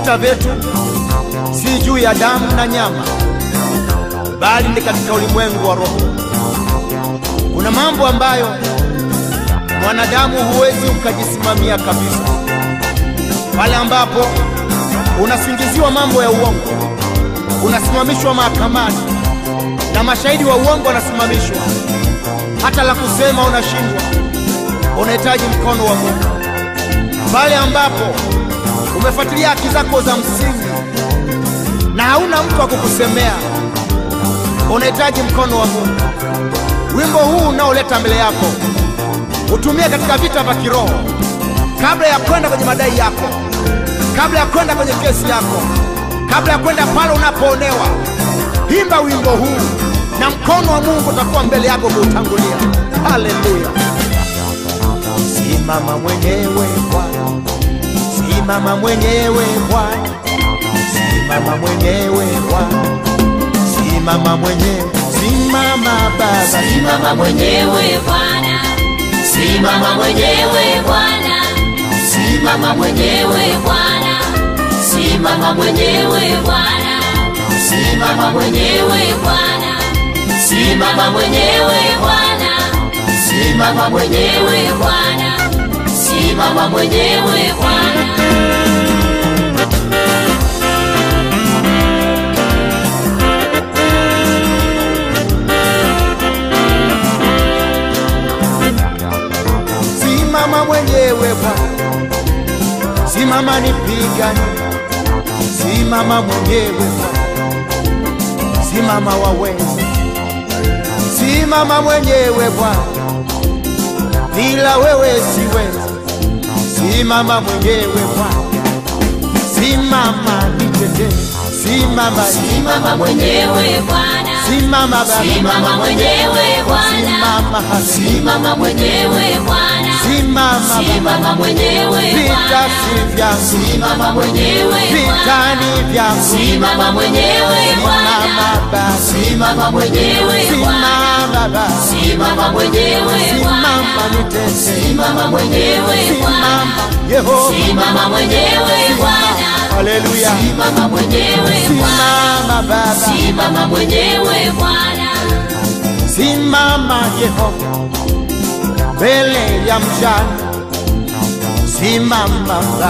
vita vyetu si juu ya damu na nyama, bali ni katika ulimwengu wa roho. Kuna mambo ambayo mwanadamu huwezi ukajisimamia kabisa. Pale ambapo unasingiziwa mambo ya uongo, unasimamishwa mahakamani na mashahidi wa uongo wanasimamishwa, hata la kusema unashindwa, unahitaji mkono wa Mungu. Pale ambapo umefuatilia haki zako za msingi na hauna mtu wa kukusemea, unahitaji mkono wa Mungu. Wimbo huu unaoleta mbele yako utumie katika vita vya kiroho, kabla ya kwenda kwenye madai yako, kabla ya kwenda kwenye kesi yako, kabla ya kwenda pale unapoonewa. Imba wimbo huu na mkono wa Mungu utakuwa mbele yako kuutangulia. Haleluya! Simama mwenyewe Bwana, simama mwenyewe Bwana, simama mwenyewe Bwana, simama mwenyewe, simama Baba, simama mwenyewe Bwana, simama mwenyewe Bwana, simama mwenyewe Bwana, simama mwenyewe Bwana, simama mwenyewe Bwana, simama mwenyewe Bwana, simama mwenyewe Bwana, simama mwenyewe Bwana. Simama mwenyewe Bwana, simama nipigane. Simama mwenyewe Bwana, simama waweza. Simama mwenyewe Bwana, bila wewe siwezi. Simama mwenyewe Bwana, simama nitetee. Simama, simama mwenyewe Bwana, simama Baba, simama mwenyewe Bwana, simama mwenyewe Bwana, simama mwenyewe vita si vyangu, simama mwenyewe vita ni vyangu, simama mwenyewe Bwana, simama mwenyewe Bwana, simama mwenyewe Bwana, simama mwenyewe Bwana, Yehova, simama mwenyewe Bwana. Haleluya! Simama mwenyewe Bwana, Baba, simama mwenyewe Bwana, simama Yehova mbele ya mjane. Simama Baba,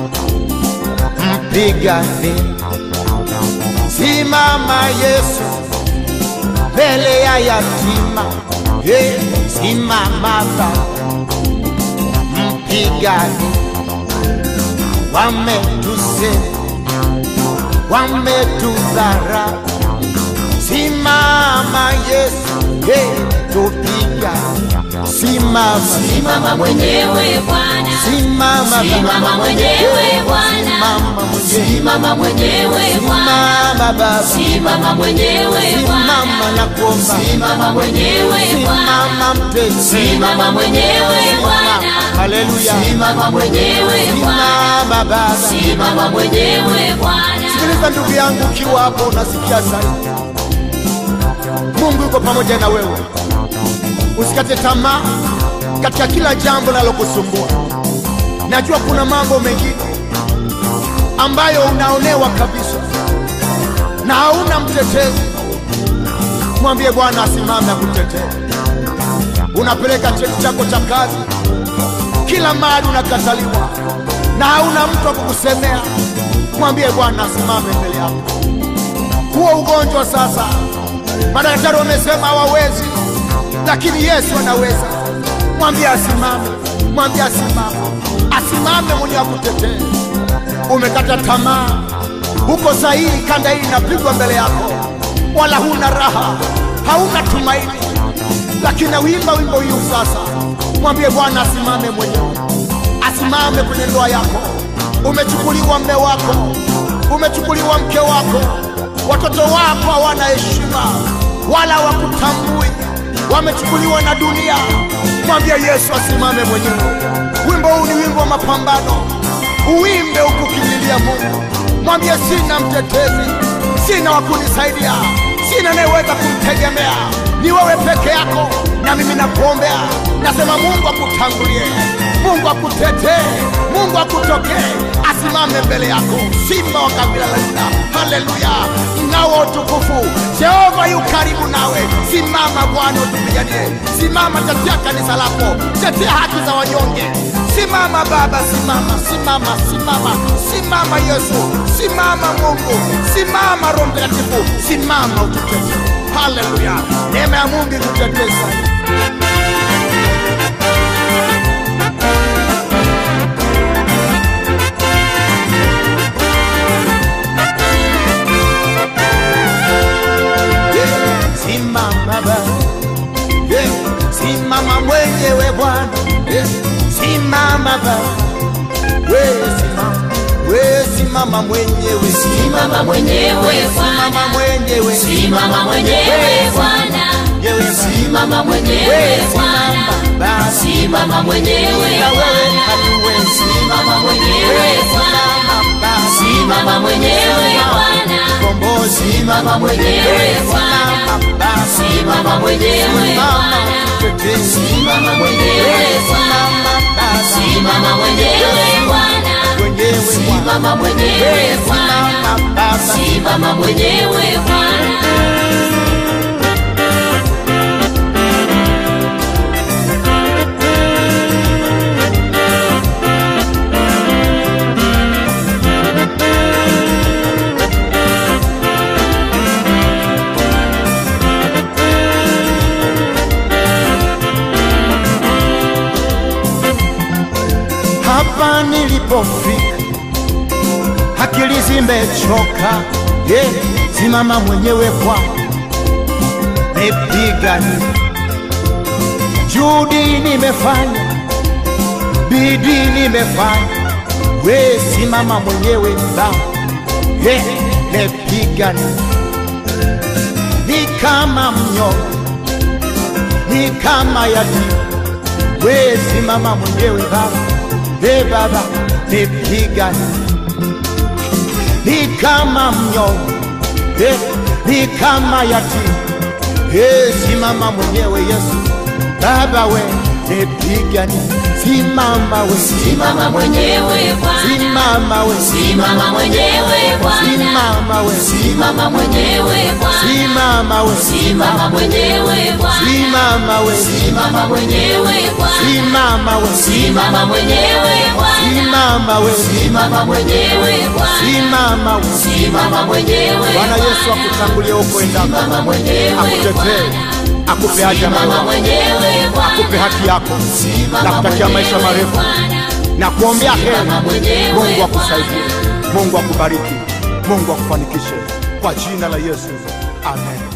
mpigane. Simama Yesu mbele ya yatima. Simama Baba, mpigane. Wametuzema, wametudharau. Simama Yesu, tupigane. Simama, simama mwenyewe Bwana, simama mwenyewe Bwana, simama mwenyewe Bwana, simama mwenyewe Bwana, simama mwenyewe Bwana, simama mwenyewe Bwana. Haleluya! Simama mwenyewe Bwana, simama mwenyewe Bwana. Sikiliza ndugu yangu, ukiwa hapo unasikia sauti, Mungu yuko pamoja na wewe. Usikate tamaa katika kila jambo linalokusumbua. Najua kuna mambo mengine ambayo unaonewa kabisa na hauna mtetezi. Mwambie Bwana asimame akutetee. Unapeleka cheti chako cha kazi, kila mahali unakataliwa na hauna mtu wa kukusemea. Mwambie Bwana asimame mbele yako. Huo ugonjwa sasa, madaktari wamesema hawawezi, lakini Yesu anaweza. Mwambie asimame, mwambie asimame, asimame mwenye akutetee. Umekata tamaa, uko sahihi, kanda hii inapigwa mbele yako, wala huna raha, hauna tumaini, lakini uimba wimbo huu sasa. Mwambie Bwana asimame mwenyewe, asimame kwenye ndoa yako. Umechukuliwa mume wako, umechukuliwa mke wako, watoto wako hawana heshima wala hawakutambui, wamechukuliwa na dunia. Mwambie Yesu asimame mwenyewe. Wimbo huu ni wimbo wa mapambano, uimbe ukukimbilia Mungu. Mwambie sina mtetezi, sina wa kunisaidia, sina anayeweza kumtegemea, ni wewe peke yako. Na mimi nakuombea, nasema Mungu akutangulie, Mungu akutetee, Mungu akutokee. Asimame asimame mbele yako, simba wa kabila la Yuda. Haleluya, nao utukufu. Jehova yu karibu nawe. Simama Bwana, utupiganie. Simama, tetea kanisa lako, tetea haki za wanyonge. Simama Baba, simama, simama, simama, simama Yesu, simama Mungu, simama Roho Mtakatifu, simama ututetee. Haleluya, neema ya Mungu ikutetee sana. Simama Baba, simama mwenyewe Bwana, simama Baba, simama mwenyewe, simama mwenyewe Bwana, simama mwenyewe Bwana, simama mwenyewe Bwana, simama mwenyewe Bwana, simama mwenyewe Bwana, simama mwenyewe Bwana, simama mwenyewe Bwana, simama mwenyewe Bwana, simama mwenyewe Bwana, simama mwenyewe Bwana, simama mwenyewe Bwana, simama mwenyewe Bwana. Hapa nilipofika akili zimechoka, simama mwenyewe Bwana, nipiganie. Juhudi nimefanya, bidii nimefanya, simama mwenyewe Baba, nipiganie. Ni kama mnyonge, ni kama yatima, simama mwenyewe Baba, Baba, nipiganie. Ni kama mnyonge, ni kama yatima, simama mwenyewe Yesu Baba, nipiganie. Simama simama mwenyewe Bwana, simama simama mwenyewe Bwana, simama mwenyewe Bwana, simama mwenyewe Bwana, simama mwenyewe Bwana, simama mwenyewe Bwana, simama mwenyewe Bwana, simama mwenyewe Bwana. Yesu akutangulie huko endako, akutetee, akupe haja moyo, akupe haki yako, na kutakia maisha marefu na kuombea heri. Mungu akusaidie, Mungu akubariki, Mungu akufanikishe kwa jina la Yesu, amen.